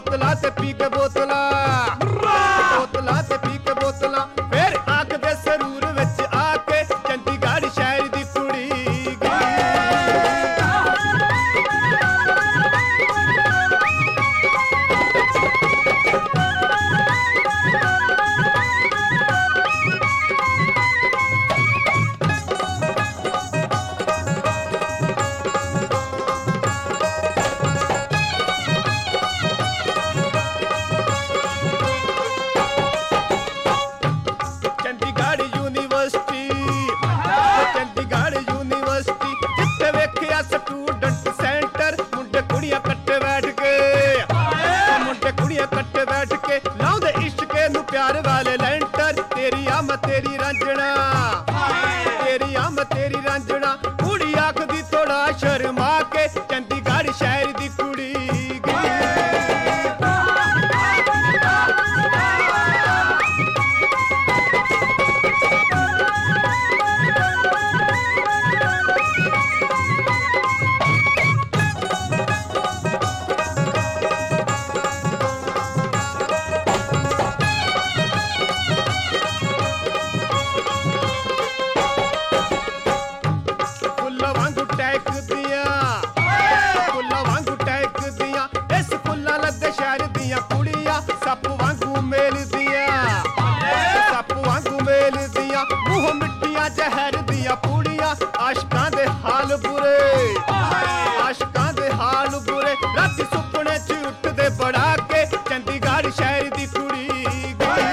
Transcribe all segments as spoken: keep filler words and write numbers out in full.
ਬੋਤਲਾਂ ਤੇ ਪੀ ਕੇ ਬੋਤਲਾਂ ਬੋਤਲਾਂ ਤੇ ਪੀ ਕੇ ਬੋਤਲਾਂ ਫਿਰ ਅੱਗ ਦੇ ਸਰੂਰ ਵਿੱਚ ਆ ਕੇ ਚੰਡੀਗੜ੍ਹ ਸ਼ਹਿਰ ਦੀ ਕੁੜੀ ਗਈ। ਚੰਡੀਗੜ੍ਹ ਯੂਨੀਵਰਸਿਟੀ ਚੰਡੀਗੜ੍ਹ ਯੂਨੀਵਰਸਿਟੀ ਜਿੱਥੇ ਵੇਖਿਆ ਸਟੂਡੈਂਟ ਸੈਂਟਰ ਮੁੰਡੇ ਕੁੜੀਆਂ ਇਕੱਠੇ ਬੈਠ ਕੇ ਮੁੰਡੇ ਕੁੜੀਆਂ ਇਕੱਠੇ ਬੈਠ ਕੇ ਲਾਉਂਦੇ ਇਸ਼ਕੇ ਨੂੰ ਪਿਆਰ ਵਾਲੇ ਲੈਂਟਰ। ਤੇਰੀ ਆ ਮੈਂ ਤੇਰੀ ਰਾਂਝਣਾ ਤੇਰੀ ਆ ਮੈਂ ਤੇਰੀ ਰਾਂਝਣਾ ਕੁੜੀ ਆਖਦੀ ਥੋੜਾ ਸ਼ਰਮਾ ਕੇ ਚੰਡੀਗੜ੍ਹ ਸ਼ਹਿਰ ਦੀ ਕੁੜੀ ਗਈ। ਫੁੱਲਾਂ ਵਾਂਗੂ ਟਹਿਕਦੀਆਂ ਫੁੱਲਾਂ ਵਾਂਗੂ ਟਹਿਕਦੀਆਂ ਇਸ ਫੁੱਲਾਂ ਲੱਦੇ ਸ਼ਹਿਰ ਦੀਆਂ ਕੁੜੀਆਂ ਸੱਪ ਵਾਂਗੂ ਮੇਲਦੀਆਂ ਸੱਪ ਵਾਂਗੂ ਮੇਲਦੀਆਂ ਮੂੰਹ ਮਿੱਠੀਆਂ ਜ਼ਹਿਰ ਦੀਆਂ ਪੂੜੀਆਂ ਆਸ਼ਕਾਂ ਦੇ ਹਾਲ ਬੁਰੇ ਆਸ਼ਕਾਂ ਦੇ ਹਾਲ ਬੁਰੇ ਰਾਤੀ ਸੁਪਨੇ ਚ ਉੱਠਦੇ ਬੜਾ ਕੇ ਚੰਡੀਗੜ੍ਹ ਸ਼ਹਿਰ ਦੀ ਕੁੜੀ ਗਈ।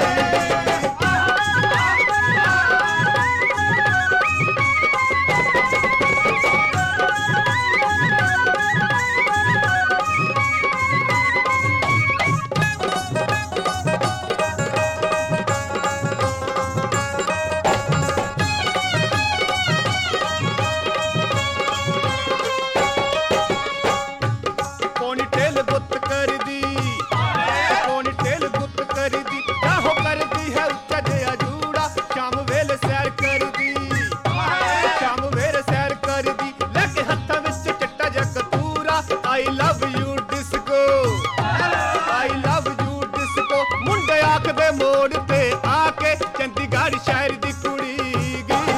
ਪੋਨੀਟੇਲ ਗੁੱਤ ਕਰਦੀ ਪੋਨੀਟੇਲ ਗੁੱਤ ਕਰਦੀ ਚਾਹੋ ਕਰਦੀ ਹੈ ਉੱਚਾ ਜਿਹਾ ਜੂੜਾ ਸ਼ਾਮ ਵੇਲੇ ਸੈਰ ਕਰਦੀ ਸ਼ਾਮ ਵੇਲੇ ਸੈਰ ਕਰਦੀ ਲੈ ਕੇ ਹੱਥਾਂ ਵਿੱਚ ਚਿੱਟਾ ਜਿਹਾ ਕਤੂਰਾ I love you disco I love you disco ਮੁੰਡੇ ਆਖਦੇ ਮੋੜ ਤੇ ਆ ਕੇ ਚੰਡੀਗੜ੍ਹ ਸ਼ਹਿਰ ਦੀ ਕੁੜੀ ਗਈ।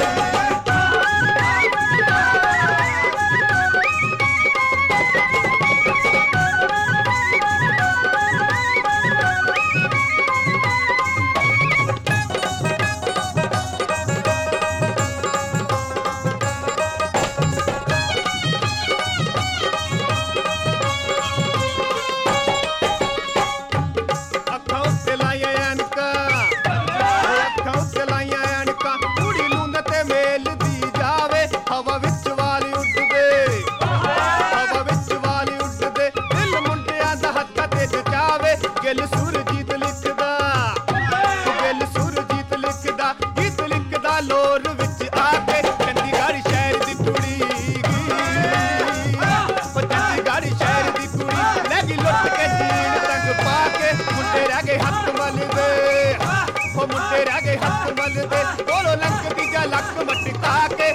ਅੱਖਾਂ ਉੱਤੇ ਲਾਈਆਂ ਐਨਕਾਂ ਅੱਖਾਂ ਉੱਤੇ ਲਾਈਆਂ ਐਨਕਾਂ ਕੁੜੀ ਲੂੰਦ ਤੇ ਮੇਲਦੀ ਜਾਵੇ ਹਵਾ ਵਿੱਚ ਵਾਲੀ ਉੱਡਦੇ ਹਵਾ ਵਿੱਚ ਵਾਲੀ ਉੱਡਦੇ ਦਿਲ ਮੁੰਡਿਆਂ ਦਾ ਹੱਥਾਂ ਤੇ ਜਚਾਵੇ ਗਿੱਲ ਸੁਰਜੀਤ ਲਿਖਦਾ ਗਿੱਲ ਸੁਰਜੀਤ ਲਿਖਦਾ ਗੀਤ ਲਿਖਦਾ ਲੋਰ ਵਿੱਚ ਆ ਕੇ ਚੰਡੀਗੜ੍ਹ ਸ਼ਹਿਰ ਦੀ ਕੁੜੀ ਗਈ। ਉਹ ਚੰਡੀਗੜ੍ਹ ਸ਼ਹਿਰ ਦੀ ਕੁੜੀ ਲੈ ਗਈ ਲੁੱਟ ਕੇ ਜੀਣ ਰੰਗ ਪਾ ਕੇ ਮੁੰਡੇ ਰਹਿ ਗਏ ਹੱਥ ਮਲਦੇ ਉਹ ਮੁੰਡੇ ਰਹਿ ਗਏ ਹੱਥ ਮਲਦੇ ਕੋਲੋਂ ਲੰਘਦੀ ਜਾ ਲੱਕ ਮਟਕਾ ਕੇ